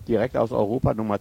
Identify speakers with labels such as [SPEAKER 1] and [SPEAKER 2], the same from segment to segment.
[SPEAKER 1] direkt aus Europa, Nummer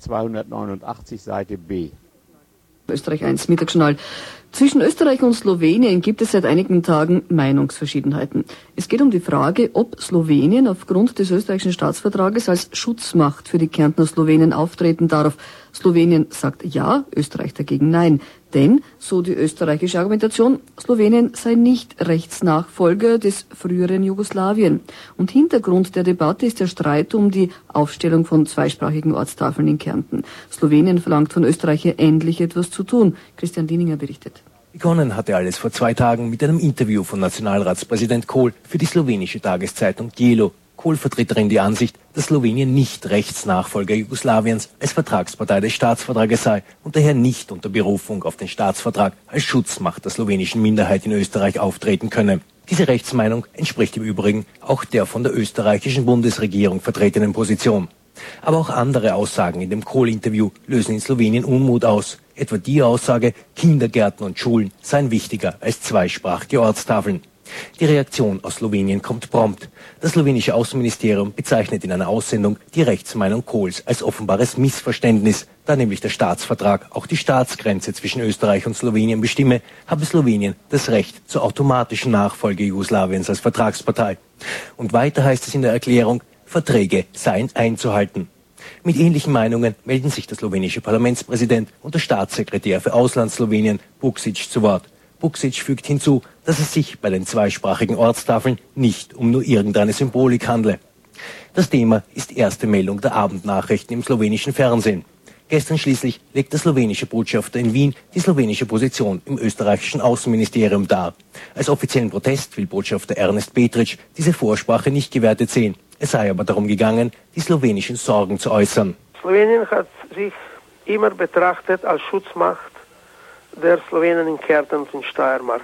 [SPEAKER 1] 289, Seite B.
[SPEAKER 2] Österreich 1, Mittagsjournal. Zwischen Österreich und Slowenien gibt es seit einigen Tagen Meinungsverschiedenheiten. Es geht um die Frage, ob Slowenien aufgrund des österreichischen Staatsvertrages als Schutzmacht für die Kärntner Slowenen auftreten darf. Slowenien sagt ja, Österreich dagegen nein. Denn, so die österreichische Argumentation, Slowenien sei nicht Rechtsnachfolger des früheren Jugoslawien. Und Hintergrund der Debatte ist der Streit um die Aufstellung von zweisprachigen Ortstafeln in Kärnten. Slowenien verlangt von Österreich hier endlich etwas zu tun. Christian Dienninger berichtet.
[SPEAKER 3] Begonnen hatte alles vor 2 Tagen mit einem Interview von Nationalratspräsident Kohl für die slowenische Tageszeitung Djelo. Kohl vertritt darin die Ansicht, dass Slowenien nicht Rechtsnachfolger Jugoslawiens als Vertragspartei des Staatsvertrages sei und daher nicht unter Berufung auf den Staatsvertrag als Schutzmacht der slowenischen Minderheit in Österreich auftreten könne. Diese Rechtsmeinung entspricht im Übrigen auch der von der österreichischen Bundesregierung vertretenen Position. Aber auch andere Aussagen in dem Kohl-Interview lösen in Slowenien Unmut aus. Etwa die Aussage, Kindergärten und Schulen seien wichtiger als zweisprachige Ortstafeln. Die Reaktion aus Slowenien kommt prompt. Das slowenische Außenministerium bezeichnet in einer Aussendung die Rechtsmeinung Kohls als offenbares Missverständnis. Da nämlich der Staatsvertrag auch die Staatsgrenze zwischen Österreich und Slowenien bestimme, habe Slowenien das Recht zur automatischen Nachfolge Jugoslawiens als Vertragspartei. Und weiter heißt es in der Erklärung, Verträge seien einzuhalten. Mit ähnlichen Meinungen melden sich der slowenische Parlamentspräsident und der Staatssekretär für Auslandsslowenien, Buksic, zu Wort. Buksic fügt hinzu, dass es sich bei den zweisprachigen Ortstafeln nicht um nur irgendeine Symbolik handle. Das Thema ist erste Meldung der Abendnachrichten im slowenischen Fernsehen. Gestern schließlich legt der slowenische Botschafter in Wien die slowenische Position im österreichischen Außenministerium dar. Als offiziellen Protest will Botschafter Ernest Petric diese Vorsprache nicht gewertet sehen. Es sei aber darum gegangen, die slowenischen Sorgen zu äußern.
[SPEAKER 4] Slowenien hat sich immer betrachtet als Schutzmacht der Slowenen in Kärnten und in Steiermark.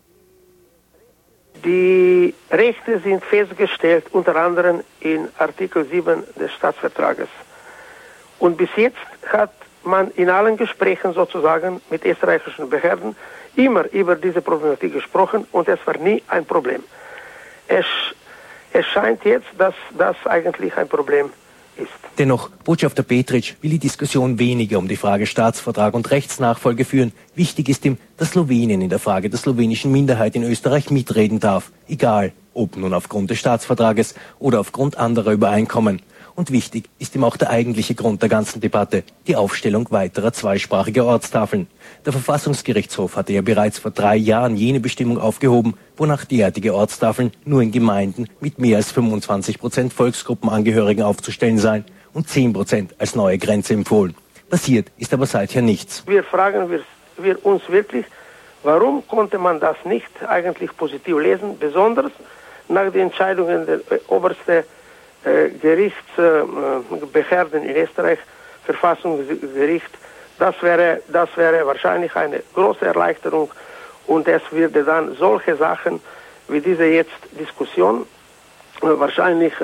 [SPEAKER 4] Die Rechte sind festgestellt, unter anderem in Artikel 7 des Staatsvertrages. Und bis jetzt hat man in allen Gesprächen sozusagen mit österreichischen Behörden immer über diese Problematik gesprochen und es war nie ein Problem. Es scheint jetzt, dass das eigentlich ein Problem ist.
[SPEAKER 3] Dennoch, Botschafter Petric will die Diskussion weniger um die Frage Staatsvertrag und Rechtsnachfolge führen. Wichtig ist ihm, dass Slowenien in der Frage der slowenischen Minderheit in Österreich mitreden darf. Egal, ob nun aufgrund des Staatsvertrages oder aufgrund anderer Übereinkommen. Und wichtig ist ihm auch der eigentliche Grund der ganzen Debatte, die Aufstellung weiterer zweisprachiger Ortstafeln. Der Verfassungsgerichtshof hatte ja bereits vor 3 Jahren jene Bestimmung aufgehoben, wonach derartige Ortstafeln nur in Gemeinden mit mehr als 25% Volksgruppenangehörigen aufzustellen seien und 10% als neue Grenze empfohlen. Passiert ist aber seither nichts.
[SPEAKER 4] Wir fragen wir uns wirklich, warum konnte man das nicht eigentlich positiv lesen, besonders nach den Entscheidungen der obersten Gerichtsbehörden in Österreich, Verfassungsgericht. Das wäre wahrscheinlich eine große Erleichterung und es würde dann solche Sachen wie diese jetzt Diskussion wahrscheinlich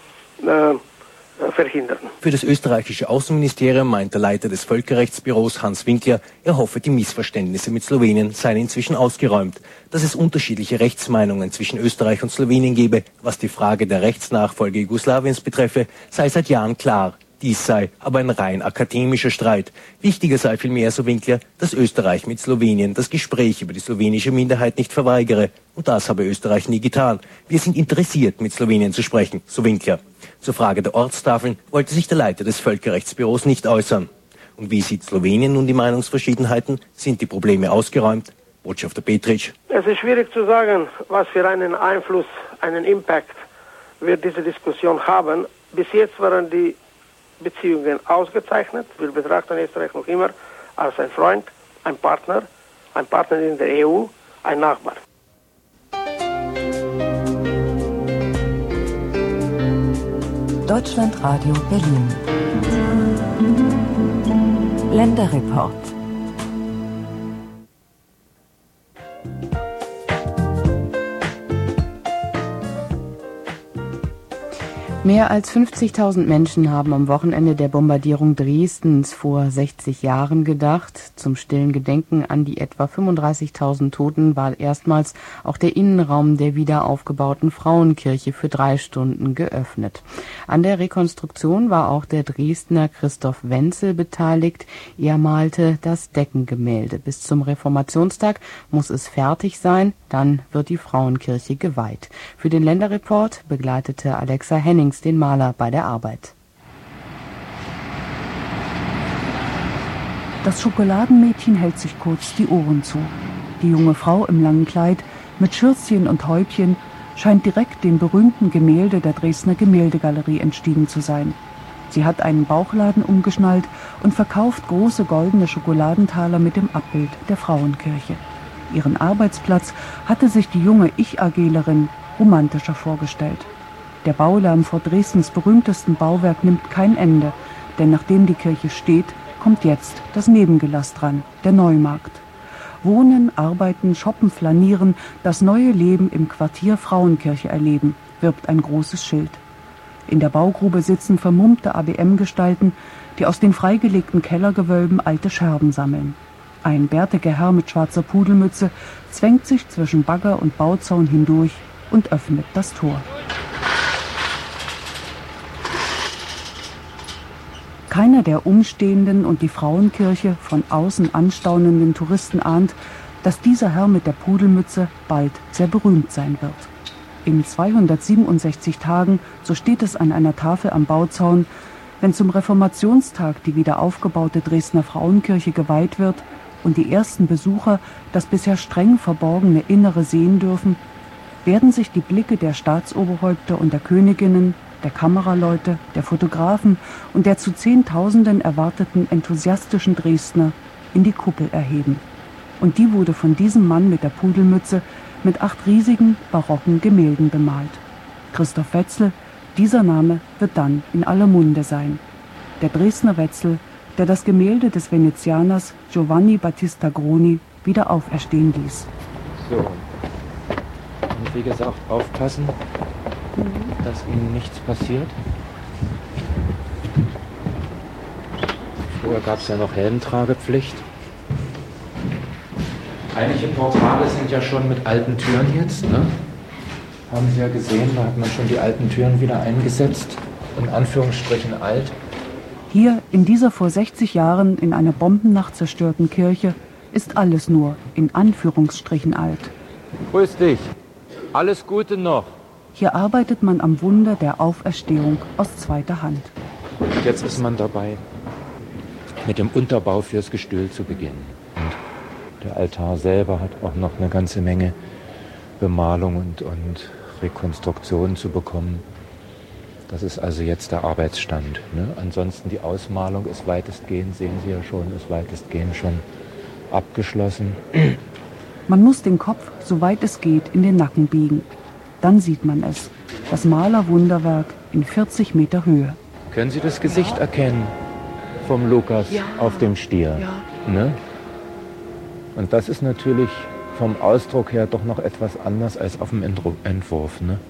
[SPEAKER 4] verhindern.
[SPEAKER 3] Für das österreichische Außenministerium meint der Leiter des Völkerrechtsbüros Hans Winkler, er hoffe, die Missverständnisse mit Slowenien seien inzwischen ausgeräumt. Dass es unterschiedliche Rechtsmeinungen zwischen Österreich und Slowenien gebe, was die Frage der Rechtsnachfolge Jugoslawiens betreffe, sei seit Jahren klar. Dies sei aber ein rein akademischer Streit. Wichtiger sei vielmehr, so Winkler, dass Österreich mit Slowenien das Gespräch über die slowenische Minderheit nicht verweigere. Und das habe Österreich nie getan. Wir sind interessiert, mit Slowenien zu sprechen, so Winkler. Zur Frage der Ortstafeln wollte sich der Leiter des Völkerrechtsbüros nicht äußern. Und wie sieht Slowenien nun die Meinungsverschiedenheiten? Sind die Probleme ausgeräumt? Botschafter Petric.
[SPEAKER 4] Es ist schwierig zu sagen, was für einen Einfluss, einen Impact wird diese Diskussion haben. Bis jetzt waren die Beziehungen ausgezeichnet. Wir betrachten Österreich noch immer als ein Freund, ein Partner in der EU, ein Nachbar.
[SPEAKER 5] Deutschlandradio Berlin. Länderreport.
[SPEAKER 6] Mehr als 50.000 Menschen haben am Wochenende der Bombardierung Dresdens vor 60 Jahren gedacht. Zum stillen Gedenken an die etwa 35.000 Toten war erstmals auch der Innenraum der wieder aufgebauten Frauenkirche für 3 Stunden geöffnet. An der Rekonstruktion war auch der Dresdner Christoph Wenzel beteiligt. Er malte das Deckengemälde. Bis zum Reformationstag muss es fertig sein, dann wird die Frauenkirche geweiht. Für den Länderreport begleitete Alexa Hennings den Maler bei der Arbeit.
[SPEAKER 7] Das Schokoladenmädchen hält sich kurz die Ohren zu. Die junge Frau im langen Kleid mit Schürzchen und Häubchen scheint direkt dem berühmten Gemälde der Dresdner Gemäldegalerie entstiegen zu sein. Sie hat einen Bauchladen umgeschnallt und verkauft große goldene Schokoladentaler mit dem Abbild der Frauenkirche. Ihren Arbeitsplatz hatte sich die junge Ich-AGlerin romantischer vorgestellt. Der Baulärm vor Dresdens berühmtesten Bauwerk nimmt kein Ende, denn nachdem die Kirche steht, kommt jetzt das Nebengelass dran, der Neumarkt. Wohnen, arbeiten, shoppen, flanieren, das neue Leben im Quartier Frauenkirche erleben, wirbt ein großes Schild. In der Baugrube sitzen vermummte ABM-Gestalten, die aus den freigelegten Kellergewölben alte Scherben sammeln. Ein bärtiger Herr mit schwarzer Pudelmütze zwängt sich zwischen Bagger und Bauzaun hindurch und öffnet das Tor. Keiner der Umstehenden und die Frauenkirche von außen anstaunenden Touristen ahnt, dass dieser Herr mit der Pudelmütze bald sehr berühmt sein wird. In 267 Tagen, so steht es an einer Tafel am Bauzaun, wenn zum Reformationstag die wieder aufgebaute Dresdner Frauenkirche geweiht wird und die ersten Besucher das bisher streng verborgene Innere sehen dürfen, werden sich die Blicke der Staatsoberhäupter und der Königinnen, der Kameraleute, der Fotografen und der zu Zehntausenden erwarteten enthusiastischen Dresdner in die Kuppel erheben. Und die wurde von diesem Mann mit der Pudelmütze mit 8 riesigen, barocken Gemälden bemalt. Christoph Wetzel, dieser Name wird dann in aller Munde sein. Der Dresdner Wetzel, der das Gemälde des Venezianers Giovanni Battista Groni wieder auferstehen ließ.
[SPEAKER 8] So, und wie gesagt, aufpassen, dass ihnen nichts passiert. Früher gab es ja noch Helmtragepflicht. Einige Portale sind ja schon mit alten Türen jetzt, ne? Haben Sie ja gesehen, da hat man schon die alten Türen wieder eingesetzt. In Anführungsstrichen alt.
[SPEAKER 7] Hier in dieser vor 60 Jahren in einer Bombennacht zerstörten Kirche ist alles nur in Anführungsstrichen alt.
[SPEAKER 8] Grüß dich. Alles Gute noch.
[SPEAKER 7] Hier arbeitet man am Wunder der Auferstehung aus zweiter Hand.
[SPEAKER 8] Jetzt ist man dabei, mit dem Unterbau fürs Gestühl zu beginnen. Und der Altar selber hat auch noch eine ganze Menge Bemalung und Rekonstruktion zu bekommen. Das ist also jetzt der Arbeitsstand. Ne? Ansonsten die Ausmalung ist weitestgehend, sehen Sie ja schon, ist weitestgehend schon abgeschlossen.
[SPEAKER 7] Man muss den Kopf, soweit es geht, in den Nacken biegen. Dann sieht man es, das Malerwunderwerk in 40 Meter Höhe.
[SPEAKER 8] Können Sie das Gesicht erkennen vom Lukas auf dem Stier? Ja. Ne? Und das ist natürlich vom Ausdruck her doch noch etwas anders als auf dem Entwurf. Ne?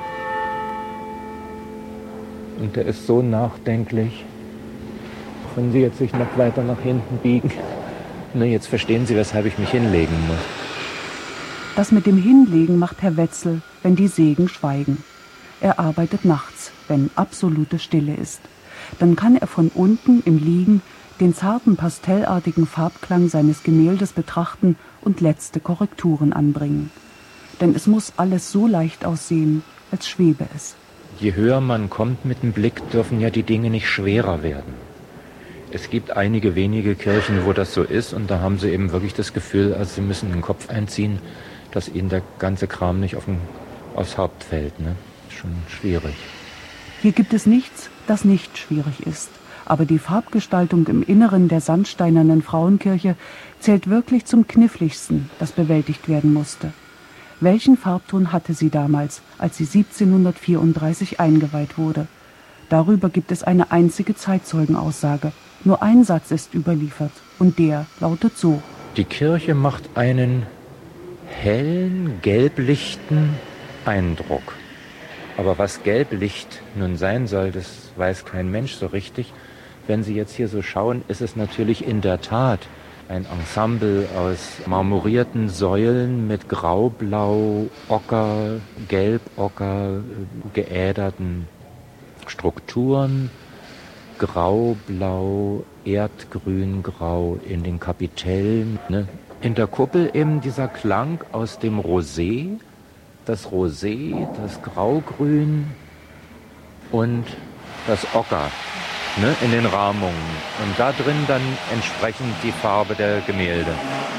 [SPEAKER 8] Und der ist so nachdenklich. Wenn Sie jetzt sich noch weiter nach hinten biegen, ne, jetzt verstehen Sie, weshalb ich mich hinlegen muss.
[SPEAKER 7] Das mit dem Hinlegen macht Herr Wetzel, wenn die Sägen schweigen. Er arbeitet nachts, wenn absolute Stille ist. Dann kann er von unten im Liegen den zarten pastellartigen Farbklang seines Gemäldes betrachten und letzte Korrekturen anbringen. Denn es muss alles so leicht aussehen, als schwebe es.
[SPEAKER 8] Je höher man kommt mit dem Blick, dürfen ja die Dinge nicht schwerer werden. Es gibt einige wenige Kirchen, wo das so ist, und da haben sie eben wirklich das Gefühl, also sie müssen den Kopf einziehen, dass ihnen der ganze Kram nicht aufs Haupt fällt. Ne? Schon schwierig.
[SPEAKER 7] Hier gibt es nichts, das nicht schwierig ist. Aber die Farbgestaltung im Inneren der sandsteinernen Frauenkirche zählt wirklich zum Kniffligsten, das bewältigt werden musste. Welchen Farbton hatte sie damals, als sie 1734 eingeweiht wurde? Darüber gibt es eine einzige Zeitzeugenaussage. Nur ein Satz ist überliefert, und der lautet so:
[SPEAKER 8] Die Kirche macht einen hellen, gelblichten Eindruck. Aber was Gelblicht nun sein soll, das weiß kein Mensch so richtig. Wenn Sie jetzt hier so schauen, ist es natürlich in der Tat ein Ensemble aus marmorierten Säulen mit Grau, Blau, Ocker, Gelb, Ocker, geäderten Strukturen. Grau, Blau, Erdgrün, Grau in den Kapitellen. Ne? In der Kuppel eben dieser Klang aus dem Rosé, das Graugrün und das Ocker. Ne, in den Rahmungen. Und da drin dann entsprechend die Farbe der Gemälde.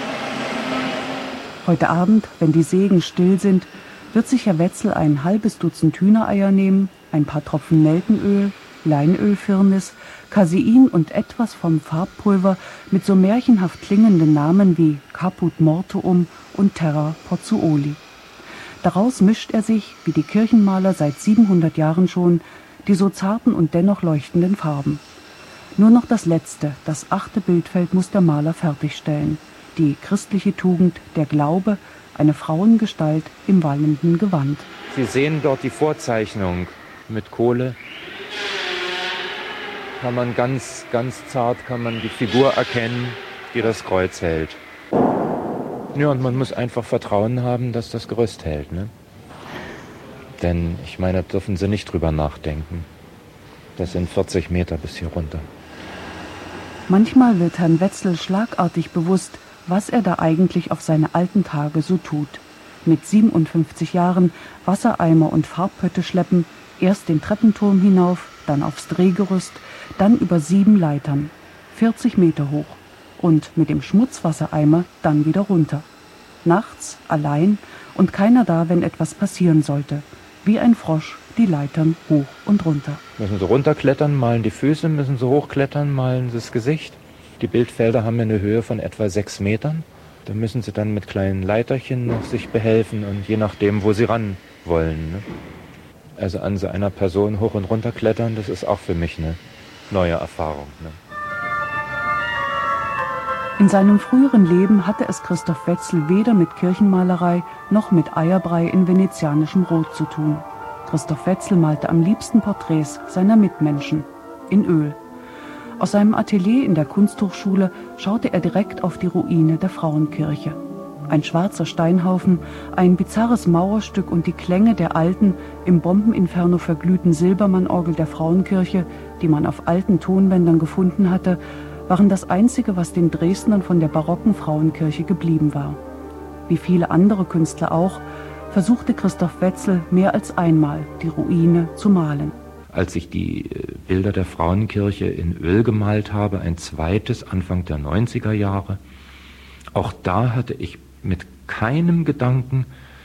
[SPEAKER 7] Heute Abend, wenn die Sägen still sind, wird sich Herr Wetzel ein halbes Dutzend Hühnereier nehmen, ein paar Tropfen Nelkenöl, Leinölfirnis, Casein und etwas vom Farbpulver mit so märchenhaft klingenden Namen wie Caput Mortuum und Terra Pozzuoli. Daraus mischt er sich, wie die Kirchenmaler seit 700 Jahren schon, die so zarten und dennoch leuchtenden Farben. Nur noch das letzte, das 8. Bildfeld muss der Maler fertigstellen. Die christliche Tugend, der Glaube, eine Frauengestalt im wallenden Gewand.
[SPEAKER 8] Sie sehen dort die Vorzeichnung mit Kohle. Kann man ganz zart die Figur erkennen, die das Kreuz hält. Ja, und man muss einfach Vertrauen haben, dass das Gerüst hält, ne? Denn, ich meine, da dürfen Sie nicht drüber nachdenken. Das sind 40 Meter bis hier runter.
[SPEAKER 7] Manchmal wird Herrn Wetzel schlagartig bewusst, was er da eigentlich auf seine alten Tage so tut. Mit 57 Jahren Wassereimer und Farbpötte schleppen, erst den Treppenturm hinauf, dann aufs Drehgerüst, dann über 7 Leitern, 40 Meter hoch. Und mit dem Schmutzwassereimer dann wieder runter. Nachts, allein und keiner da, wenn etwas passieren sollte. Wie ein Frosch die Leitern hoch und runter.
[SPEAKER 8] Müssen Sie runterklettern, malen die Füße, müssen Sie hochklettern, malen das Gesicht. Die Bildfelder haben eine Höhe von etwa 6 Metern. Da müssen Sie dann mit kleinen Leiterchen noch sich behelfen und je nachdem, wo Sie ran wollen. Ne? Also an so einer Person hoch und runter klettern, das ist auch für mich eine neue Erfahrung. Ne?
[SPEAKER 7] In seinem früheren Leben hatte es Christoph Wetzel weder mit Kirchenmalerei noch mit Eierbrei in venezianischem Rot zu tun. Christoph Wetzel malte am liebsten Porträts seiner Mitmenschen in Öl. Aus seinem Atelier in der Kunsthochschule schaute er direkt auf die Ruine der Frauenkirche. Ein schwarzer Steinhaufen, ein bizarres Mauerstück und die Klänge der alten, im Bombeninferno verglühten Silbermann-Orgel der Frauenkirche, die man auf alten Tonbändern gefunden hatte, waren das Einzige, was den Dresdnern von der barocken Frauenkirche geblieben war. Wie viele andere Künstler auch, versuchte Christoph Wetzel mehr als einmal, die Ruine zu malen.
[SPEAKER 8] Als ich die Bilder der Frauenkirche in Öl gemalt habe, ein zweites Anfang der 90er Jahre, auch da hatte ich mit keinem Gedanken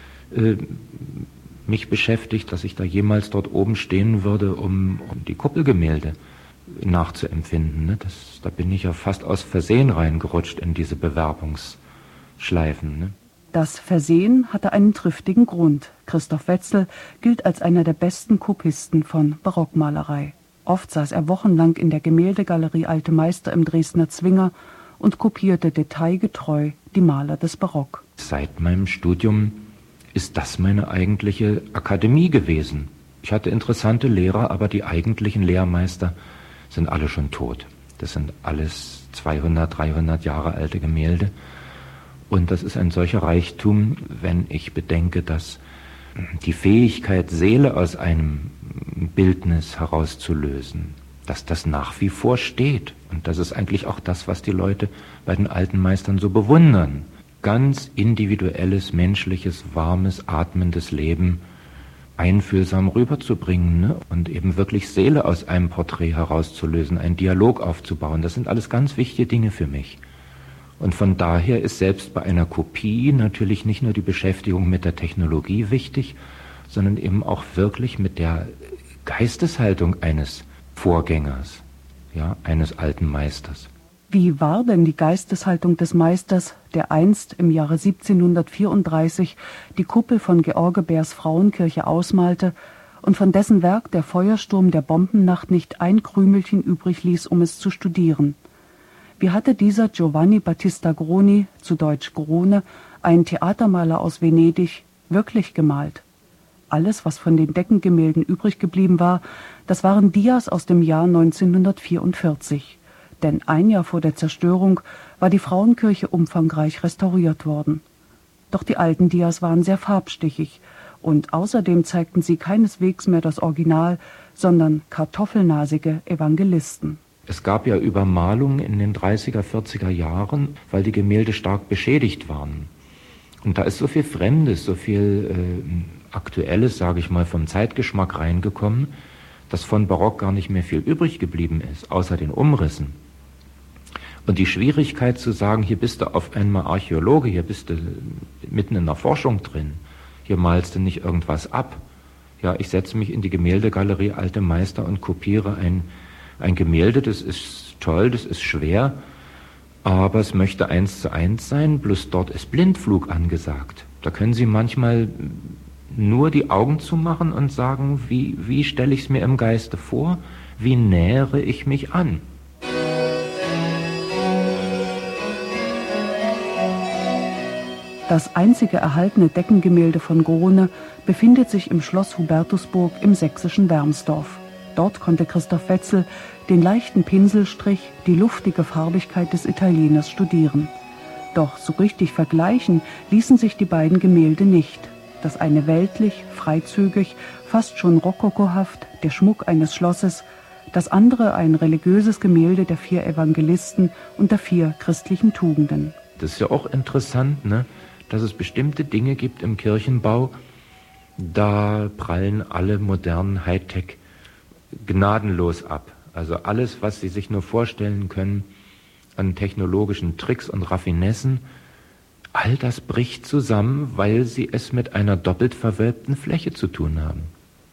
[SPEAKER 8] mich beschäftigt, dass ich da jemals dort oben stehen würde, um die Kuppelgemälde nachzuempfinden. Ne? Da bin ich ja fast aus Versehen reingerutscht in diese Bewerbungsschleifen. Ne?
[SPEAKER 7] Das Versehen hatte einen triftigen Grund. Christoph Wetzel gilt als einer der besten Kopisten von Barockmalerei. Oft saß er wochenlang in der Gemäldegalerie Alte Meister im Dresdner Zwinger und kopierte detailgetreu die Maler des Barock.
[SPEAKER 8] Seit meinem Studium ist das meine eigentliche Akademie gewesen. Ich hatte interessante Lehrer, aber die eigentlichen Lehrmeister sind alle schon tot. Das sind alles 200, 300 Jahre alte Gemälde. Und das ist ein solcher Reichtum, wenn ich bedenke, dass die Fähigkeit, Seele aus einem Bildnis herauszulösen, dass das nach wie vor steht. Und das ist eigentlich auch das, was die Leute bei den alten Meistern so bewundern. Ganz individuelles, menschliches, warmes, atmendes Leben einfühlsam rüberzubringen, ne? Und eben wirklich Seele aus einem Porträt herauszulösen, einen Dialog aufzubauen. Das sind alles ganz wichtige Dinge für mich. Und von daher ist selbst bei einer Kopie natürlich nicht nur die Beschäftigung mit der Technologie wichtig, sondern eben auch wirklich mit der Geisteshaltung eines Vorgängers, ja, eines alten Meisters.
[SPEAKER 7] Wie war denn die Geisteshaltung des Meisters, der einst im Jahre 1734 die Kuppel von George Bährs Frauenkirche ausmalte und von dessen Werk der Feuersturm der Bombennacht nicht ein Krümelchen übrig ließ, um es zu studieren? Wie hatte dieser Giovanni Battista Groni, zu Deutsch Grone, ein Theatermaler aus Venedig, wirklich gemalt? Alles, was von den Deckengemälden übrig geblieben war, das waren Dias aus dem Jahr 1944. Denn ein Jahr vor der Zerstörung war die Frauenkirche umfangreich restauriert worden. Doch die alten Dias waren sehr farbstichig und außerdem zeigten sie keineswegs mehr das Original, sondern kartoffelnasige Evangelisten.
[SPEAKER 8] Es gab ja Übermalungen in den 30er, 40er Jahren, weil die Gemälde stark beschädigt waren. Und da ist so viel Fremdes, so viel Aktuelles, sage ich mal, vom Zeitgeschmack reingekommen, dass von Barock gar nicht mehr viel übrig geblieben ist, außer den Umrissen. Und die Schwierigkeit zu sagen, hier bist du auf einmal Archäologe, hier bist du mitten in der Forschung drin, hier malst du nicht irgendwas ab. Ja, ich setze mich in die Gemäldegalerie Alte Meister und kopiere ein Gemälde, das ist toll, das ist schwer, aber es möchte 1:1 sein, bloß dort ist Blindflug angesagt. Da können Sie manchmal nur die Augen zumachen und sagen, wie stelle ich es mir im Geiste vor, wie nähere ich mich an.
[SPEAKER 7] Das einzige erhaltene Deckengemälde von Grone befindet sich im Schloss Hubertusburg im sächsischen Wermsdorf. Dort konnte Christoph Wetzel den leichten Pinselstrich, die luftige Farbigkeit des Italieners studieren. Doch so richtig vergleichen ließen sich die beiden Gemälde nicht. Das eine weltlich, freizügig, fast schon rokokohaft, der Schmuck eines Schlosses, das andere ein religiöses Gemälde der 4 Evangelisten und der 4 christlichen Tugenden.
[SPEAKER 8] Das ist ja auch interessant, ne? Dass es bestimmte Dinge gibt im Kirchenbau, da prallen alle modernen Hightech gnadenlos ab. Also alles, was Sie sich nur vorstellen können an technologischen Tricks und Raffinessen, all das bricht zusammen, weil Sie es mit einer doppelt verwölbten Fläche zu tun haben.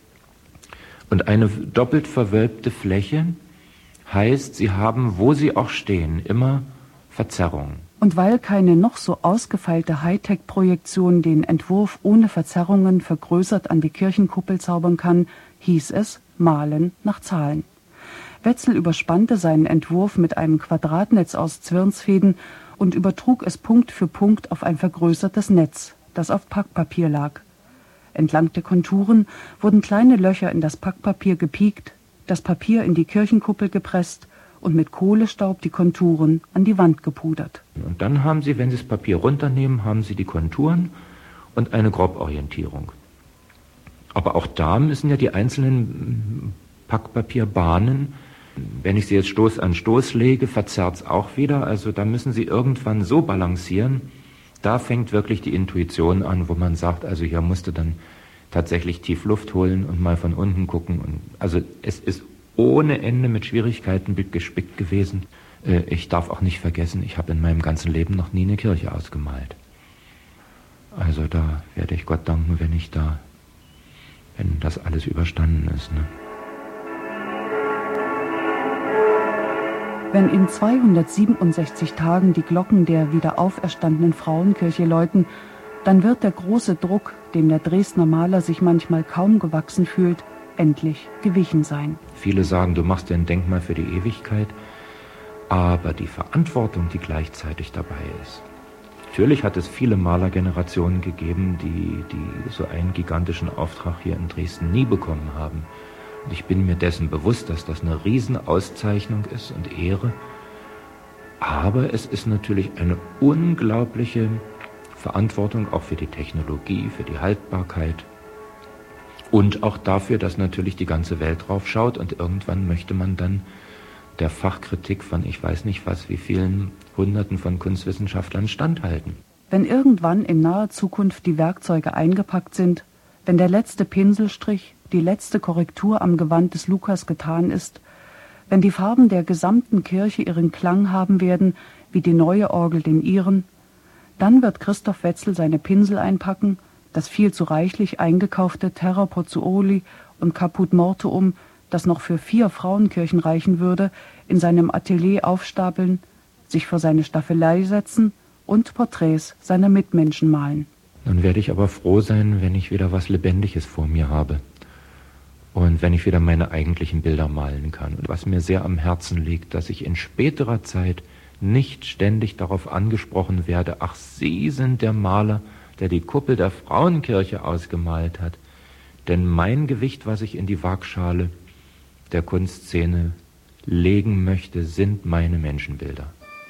[SPEAKER 8] Und eine doppelt verwölbte Fläche heißt, Sie haben, wo Sie auch stehen, immer Verzerrungen.
[SPEAKER 7] Und weil keine noch so ausgefeilte Hightech-Projektion den Entwurf ohne Verzerrungen vergrößert an die Kirchenkuppel zaubern kann, hieß es Malen nach Zahlen. Wetzel überspannte seinen Entwurf mit einem Quadratnetz aus Zwirnsfäden und übertrug es Punkt für Punkt auf ein vergrößertes Netz, das auf Packpapier lag. Entlang der Konturen wurden kleine Löcher in das Packpapier gepiekt, das Papier in die Kirchenkuppel gepresst und mit Kohlestaub die Konturen an die Wand gepudert.
[SPEAKER 8] Und dann haben Sie, wenn Sie das Papier runternehmen, haben Sie die Konturen und eine Groborientierung. Aber auch da müssen ja die einzelnen Packpapierbahnen, wenn ich sie jetzt Stoß an Stoß lege, verzerrt es auch wieder. Also da müssen Sie irgendwann so balancieren. Da fängt wirklich die Intuition an, wo man sagt, also hier musst du dann tatsächlich tief Luft holen und mal von unten gucken. Und also es ist ohne Ende mit Schwierigkeiten gespickt gewesen. Ich darf auch nicht vergessen, ich habe in meinem ganzen Leben noch nie eine Kirche ausgemalt. Also da werde ich Gott danken, wenn das alles überstanden ist. Ne?
[SPEAKER 7] Wenn in 267 Tagen die Glocken der wieder auferstandenen Frauenkirche läuten, dann wird der große Druck, dem der Dresdner Maler sich manchmal kaum gewachsen fühlt, endlich gewichen sein.
[SPEAKER 8] Viele sagen, du machst dir ein Denkmal für die Ewigkeit, aber die Verantwortung, die gleichzeitig dabei ist. Natürlich hat es viele Malergenerationen gegeben, die so einen gigantischen Auftrag hier in Dresden nie bekommen haben. Und ich bin mir dessen bewusst, dass das eine Riesenauszeichnung ist und Ehre. Aber es ist natürlich eine unglaubliche Verantwortung auch für die Technologie, für die Haltbarkeit. Und auch dafür, dass natürlich die ganze Welt drauf schaut und irgendwann möchte man dann der Fachkritik von ich weiß nicht was, wie vielen Hunderten von Kunstwissenschaftlern standhalten.
[SPEAKER 7] Wenn irgendwann in naher Zukunft die Werkzeuge eingepackt sind, wenn der letzte Pinselstrich, die letzte Korrektur am Gewand des Lukas getan ist, wenn die Farben der gesamten Kirche ihren Klang haben werden, wie die neue Orgel den ihren, dann wird Christoph Wetzel seine Pinsel einpacken, das viel zu reichlich eingekaufte Terra Pozzuoli und Caput Mortuum, das noch für 4 Frauenkirchen reichen würde, in seinem Atelier aufstapeln, sich vor seine Staffelei setzen und Porträts seiner Mitmenschen malen.
[SPEAKER 8] Dann werde ich aber froh sein, wenn ich wieder was Lebendiges vor mir habe und wenn ich wieder meine eigentlichen Bilder malen kann. Und was mir sehr am Herzen liegt, dass ich in späterer Zeit nicht ständig darauf angesprochen werde, ach, Sie sind der Maler, der die Kuppel der Frauenkirche ausgemalt hat. Denn mein Gewicht, was ich in die Waagschale der Kunstszene legen möchte, sind meine Menschenbilder.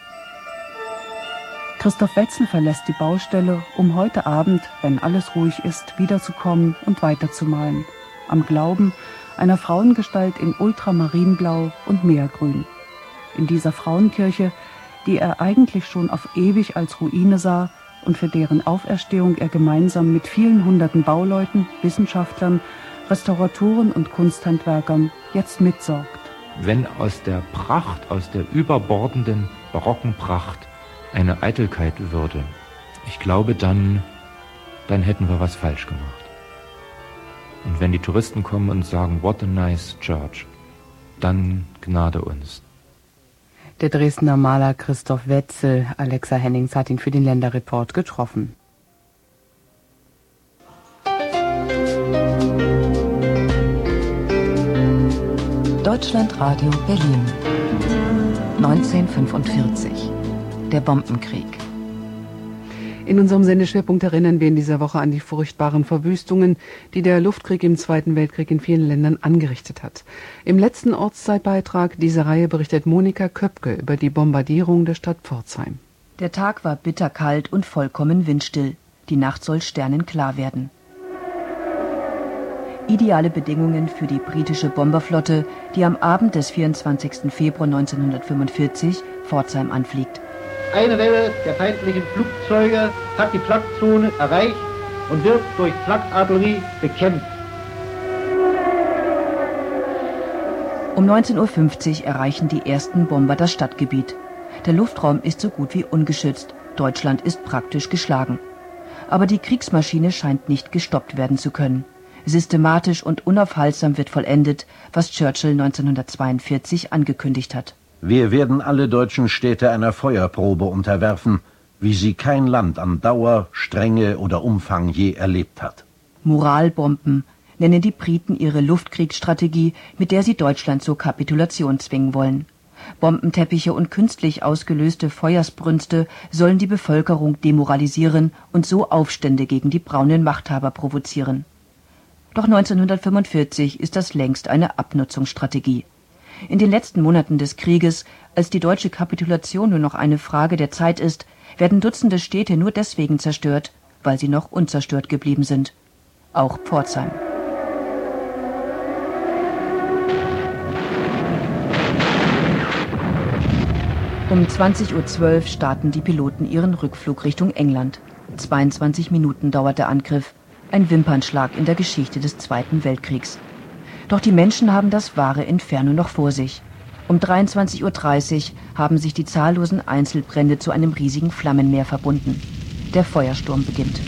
[SPEAKER 7] Christoph Wetzel verlässt die Baustelle, um heute Abend, wenn alles ruhig ist, wiederzukommen und weiterzumalen. Am Glauben einer Frauengestalt in Ultramarinblau und Meergrün. In dieser Frauenkirche, die er eigentlich schon auf ewig als Ruine sah und für deren Auferstehung er gemeinsam mit vielen hunderten Bauleuten, Wissenschaftlern, Restauratoren und Kunsthandwerkern jetzt mitsorgt.
[SPEAKER 8] Wenn aus der Pracht, aus der überbordenden barocken Pracht eine Eitelkeit würde, ich glaube, dann hätten wir was falsch gemacht. Und wenn die Touristen kommen und sagen, what a nice church, dann Gnade uns.
[SPEAKER 6] Der Dresdner Maler Christoph Wetzel, Alexa Hennings hat ihn für den Länderreport getroffen.
[SPEAKER 5] Deutschlandradio Berlin 1945. Der Bombenkrieg.
[SPEAKER 9] In unserem Sendeschwerpunkt erinnern wir in dieser Woche an die furchtbaren Verwüstungen, die der Luftkrieg im Zweiten Weltkrieg in vielen Ländern angerichtet hat. Im letzten Ortszeitbeitrag dieser Reihe berichtet Monika Köpke über die Bombardierung der Stadt Pforzheim.
[SPEAKER 10] Der Tag war bitterkalt und vollkommen windstill. Die Nacht soll sternenklar werden. Ideale Bedingungen für die britische Bomberflotte, die am Abend des 24. Februar 1945 Pforzheim anfliegt.
[SPEAKER 11] Eine Welle der feindlichen Flugzeuge hat die Flakzone erreicht und wird durch Flakartillerie bekämpft.
[SPEAKER 10] Um 19:50 Uhr erreichen die ersten Bomber das Stadtgebiet. Der Luftraum ist so gut wie ungeschützt. Deutschland ist praktisch geschlagen. Aber die Kriegsmaschine scheint nicht gestoppt werden zu können. Systematisch und unaufhaltsam wird vollendet, was Churchill 1942 angekündigt hat.
[SPEAKER 12] Wir werden alle deutschen Städte einer Feuerprobe unterwerfen, wie sie kein Land an Dauer, Strenge oder Umfang je erlebt hat.
[SPEAKER 10] Moralbomben nennen die Briten ihre Luftkriegsstrategie, mit der sie Deutschland zur Kapitulation zwingen wollen. Bombenteppiche und künstlich ausgelöste Feuersbrünste sollen die Bevölkerung demoralisieren und so Aufstände gegen die braunen Machthaber provozieren. Doch 1945 ist das längst eine Abnutzungsstrategie. In den letzten Monaten des Krieges, als die deutsche Kapitulation nur noch eine Frage der Zeit ist, werden Dutzende Städte nur deswegen zerstört, weil sie noch unzerstört geblieben sind. Auch Pforzheim. Um 20:12 Uhr starten die Piloten ihren Rückflug Richtung England. 22 Minuten dauert der Angriff. Ein Wimpernschlag in der Geschichte des Zweiten Weltkriegs. Doch die Menschen haben das wahre Inferno noch vor sich. Um 23:30 Uhr haben sich die zahllosen Einzelbrände zu einem riesigen Flammenmeer verbunden. Der Feuersturm beginnt.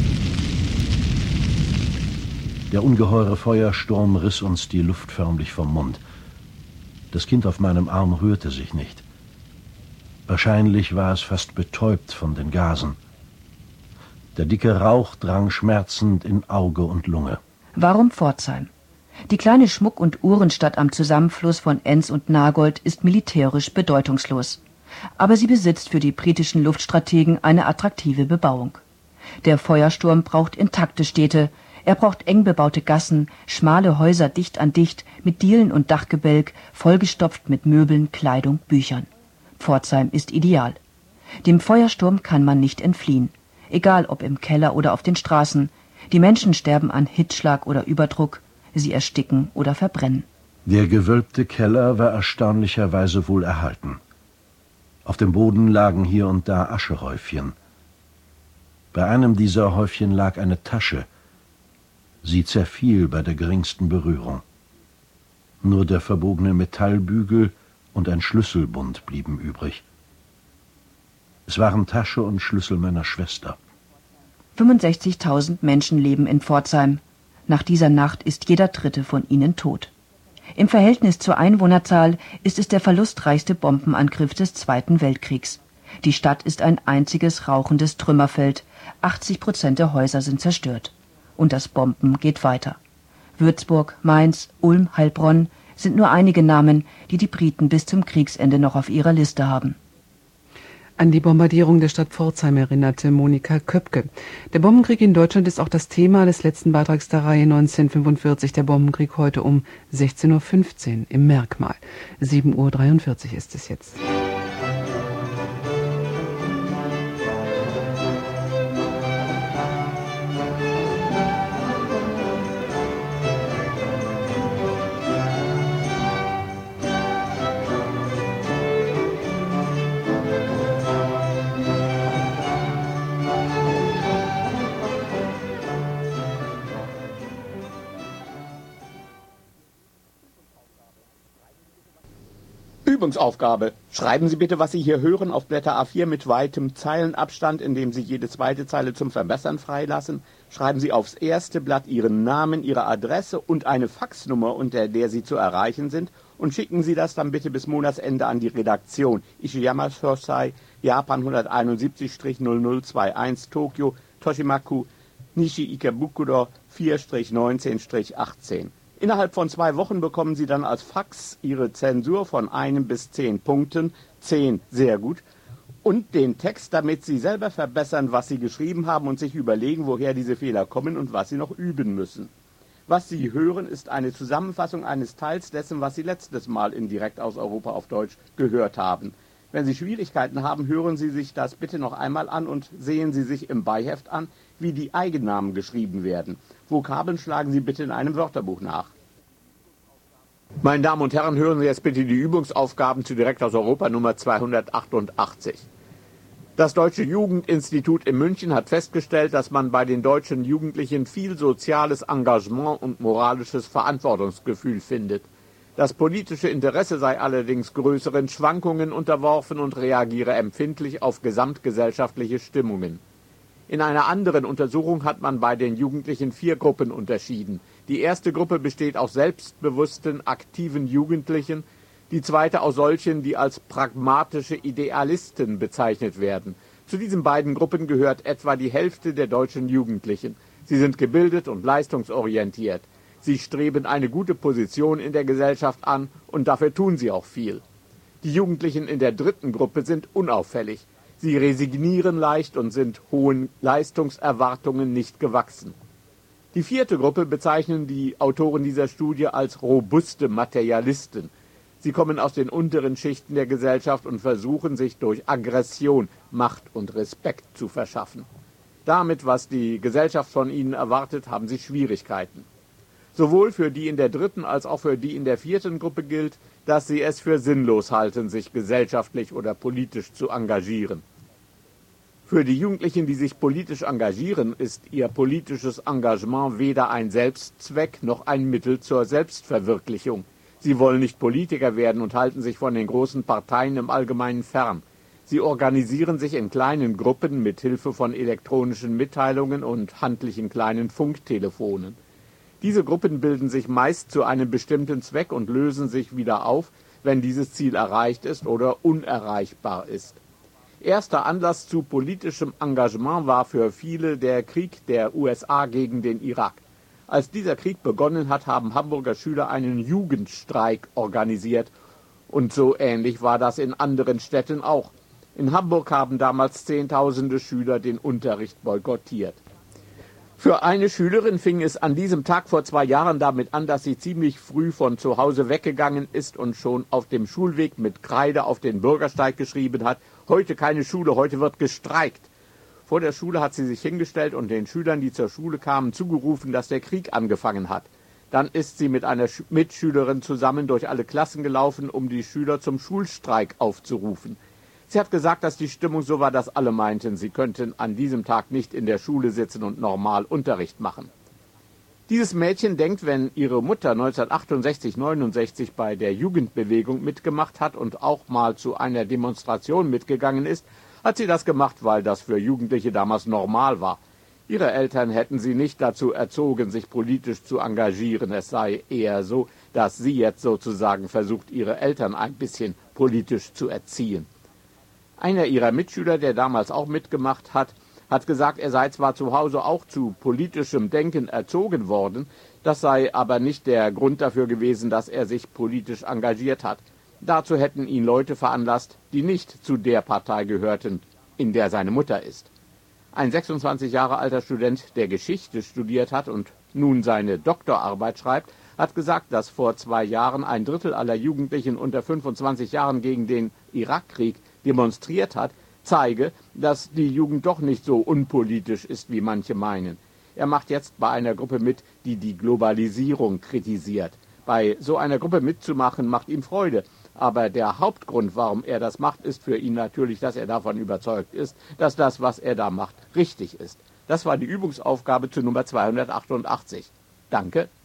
[SPEAKER 12] Der ungeheure Feuersturm riss uns die Luft förmlich vom Mund. Das Kind auf meinem Arm rührte sich nicht. Wahrscheinlich war es fast betäubt von den Gasen. Der dicke Rauch drang schmerzend in Auge und Lunge.
[SPEAKER 10] Warum Pforzheim? Die kleine Schmuck- und Uhrenstadt am Zusammenfluss von Enns und Nagold ist militärisch bedeutungslos. Aber sie besitzt für die britischen Luftstrategen eine attraktive Bebauung. Der Feuersturm braucht intakte Städte. Er braucht eng bebaute Gassen, schmale Häuser dicht an dicht, mit Dielen und Dachgebälk, vollgestopft mit Möbeln, Kleidung, Büchern. Pforzheim ist ideal. Dem Feuersturm kann man nicht entfliehen. Egal ob im Keller oder auf den Straßen. Die Menschen sterben an Hitzschlag oder Überdruck. Sie ersticken oder verbrennen.
[SPEAKER 12] Der gewölbte Keller war erstaunlicherweise wohl erhalten. Auf dem Boden lagen hier und da Aschehäufchen. Bei einem dieser Häufchen lag eine Tasche. Sie zerfiel bei der geringsten Berührung. Nur der verbogene Metallbügel und ein Schlüsselbund blieben übrig. Es waren Tasche und Schlüssel meiner Schwester.
[SPEAKER 10] 65.000 Menschen leben in Pforzheim. Nach dieser Nacht ist jeder dritte von ihnen tot. Im Verhältnis zur Einwohnerzahl ist es der verlustreichste Bombenangriff des Zweiten Weltkriegs. Die Stadt ist ein einziges rauchendes Trümmerfeld. 80% der Häuser sind zerstört. Und das Bomben geht weiter. Würzburg, Mainz, Ulm, Heilbronn sind nur einige Namen, die die Briten bis zum Kriegsende noch auf ihrer Liste haben.
[SPEAKER 9] An die Bombardierung der Stadt Pforzheim erinnerte Monika Köpke. Der Bombenkrieg in Deutschland ist auch das Thema des letzten Beitrags der Reihe 1945. Der Bombenkrieg heute um 16:15 Uhr im Merkmal. 7:43 Uhr ist es jetzt.
[SPEAKER 1] Übungsaufgabe. Schreiben Sie bitte, was Sie hier hören, auf Blätter A4 mit weitem Zeilenabstand, indem Sie jede zweite Zeile zum Verbessern freilassen. Schreiben Sie aufs erste Blatt Ihren Namen, Ihre Adresse und eine Faxnummer, unter der Sie zu erreichen sind, und schicken Sie das dann bitte bis Monatsende an die Redaktion. Ishiyama Shosai, Japan 171-0021, Tokio, Toshimaku, Nishi Ikebukuro 4-19-18. Innerhalb von 2 Wochen bekommen Sie dann als Fax Ihre Zensur von 1 bis 10 Punkten, 10 sehr gut, und den Text, damit Sie selber verbessern, was Sie geschrieben haben und sich überlegen, woher diese Fehler kommen und was Sie noch üben müssen. Was Sie hören, ist eine Zusammenfassung eines Teils dessen, was Sie letztes Mal in Direkt aus Europa auf Deutsch gehört haben. Wenn Sie Schwierigkeiten haben, hören Sie sich das bitte noch einmal an und sehen Sie sich im Beiheft an, wie die Eigennamen geschrieben werden. Vokabeln schlagen Sie bitte in einem Wörterbuch nach. Meine Damen und Herren, hören Sie jetzt bitte die Übungsaufgaben zu Direkt aus Europa Nummer 288. Das Deutsche Jugendinstitut in München hat festgestellt, dass man bei den deutschen Jugendlichen viel soziales Engagement und moralisches Verantwortungsgefühl findet. Das politische Interesse sei allerdings größeren Schwankungen unterworfen und reagiere empfindlich auf gesamtgesellschaftliche Stimmungen. In einer anderen Untersuchung hat man bei den Jugendlichen 4 Gruppen unterschieden. Die erste Gruppe besteht aus selbstbewussten, aktiven Jugendlichen, die zweite aus solchen, die als pragmatische Idealisten bezeichnet werden. Zu diesen beiden Gruppen gehört etwa die Hälfte der deutschen Jugendlichen. Sie sind gebildet und leistungsorientiert. Sie streben eine gute Position in der Gesellschaft an und dafür tun sie auch viel. Die Jugendlichen in der dritten Gruppe sind unauffällig. Sie resignieren leicht und sind hohen Leistungserwartungen nicht gewachsen. Die vierte Gruppe bezeichnen die Autoren dieser Studie als robuste Materialisten. Sie kommen aus den unteren Schichten der Gesellschaft und versuchen sich durch Aggression Macht und Respekt zu verschaffen. Damit, was die Gesellschaft von ihnen erwartet, haben sie Schwierigkeiten. Sowohl für die in der dritten als auch für die in der vierten Gruppe gilt, dass sie es für sinnlos halten, sich gesellschaftlich oder politisch zu engagieren. Für die Jugendlichen, die sich politisch engagieren, ist ihr politisches Engagement weder ein Selbstzweck noch ein Mittel zur Selbstverwirklichung. Sie wollen nicht Politiker werden und halten sich von den großen Parteien im Allgemeinen fern. Sie organisieren sich in kleinen Gruppen mit Hilfe von elektronischen Mitteilungen und handlichen kleinen Funktelefonen. Diese Gruppen bilden sich meist zu einem bestimmten Zweck und lösen sich wieder auf, wenn dieses Ziel erreicht ist oder unerreichbar ist. Erster Anlass zu politischem Engagement war für viele der Krieg der USA gegen den Irak. Als dieser Krieg begonnen hat, haben Hamburger Schüler einen Jugendstreik organisiert. Und so ähnlich war das in anderen Städten auch. In Hamburg haben damals Zehntausende Schüler den Unterricht boykottiert. Für eine Schülerin fing es an diesem Tag vor 2 Jahren damit an, dass sie ziemlich früh von zu Hause weggegangen ist und schon auf dem Schulweg mit Kreide auf den Bürgersteig geschrieben hat: Heute keine Schule, heute wird gestreikt. Vor der Schule hat sie sich hingestellt und den Schülern, die zur Schule kamen, zugerufen, dass der Krieg angefangen hat. Dann ist sie mit einer Mitschülerin zusammen durch alle Klassen gelaufen, um die Schüler zum Schulstreik aufzurufen. Sie hat gesagt, dass die Stimmung so war, dass alle meinten, sie könnten an diesem Tag nicht in der Schule sitzen und normal Unterricht machen. Dieses Mädchen denkt, wenn ihre Mutter 1968/69 bei der Jugendbewegung mitgemacht hat und auch mal zu einer Demonstration mitgegangen ist, hat sie das gemacht, weil das für Jugendliche damals normal war. Ihre Eltern hätten sie nicht dazu erzogen, sich politisch zu engagieren. Es sei eher so, dass sie jetzt sozusagen versucht, ihre Eltern ein bisschen politisch zu erziehen. Einer ihrer Mitschüler, der damals auch mitgemacht hat, hat gesagt, er sei zwar zu Hause auch zu politischem Denken erzogen worden, das sei aber nicht der Grund dafür gewesen, dass er sich politisch engagiert hat. Dazu hätten ihn Leute veranlasst, die nicht zu der Partei gehörten, in der seine Mutter ist. Ein 26 Jahre alter Student, der Geschichte studiert hat und nun seine Doktorarbeit schreibt, hat gesagt, dass vor 2 Jahren 1/3 aller Jugendlichen unter 25 Jahren gegen den Irakkrieg demonstriert hat, zeige, dass die Jugend doch nicht so unpolitisch ist, wie manche meinen. Er macht jetzt bei einer Gruppe mit, die die Globalisierung kritisiert. Bei so einer Gruppe mitzumachen, macht ihm Freude. Aber der Hauptgrund, warum er das macht, ist für ihn natürlich, dass er davon überzeugt ist, dass das, was er da macht, richtig ist. Das war die Übungsaufgabe zu Nummer 288. Danke.